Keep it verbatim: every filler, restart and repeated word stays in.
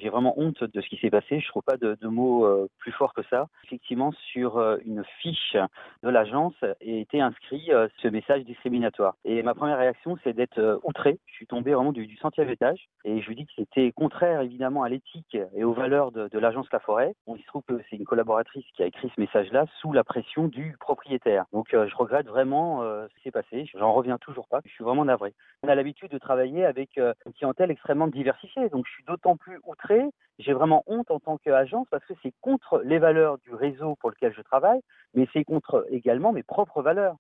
j'ai vraiment honte de ce qui s'est passé. Je trouve pas de de mots, heu, plus forts que ça. Effectivement, sur, heu, une fiche de l'agence était inscrit, heu, ce message discriminatoire et ma première réaction, c'est d'être, heu, outré. Je suis tombé vraiment du du centième étage et je lui dis que c'était contraire évidemment à l'éthique et aux valeurs de de l'agence Laforêt. Bon, il se trouve que c'est une collaboratrice qui a écrit ce message-là sous la pression du propriétaire. Donc, heu, je regrette vraiment, heu, ce qui s'est passé. J'en reviens toujours pas. Je suis vraiment navré. On a l'habitude de travailler avec, heu, une clientèle extrêmement diversifiée, donc je suis d'autant plus outré. J'ai vraiment honte en tant qu'agence parce que c'est contre les valeurs du réseau pour lequel je travaille, mais c'est contre également mes propres valeurs.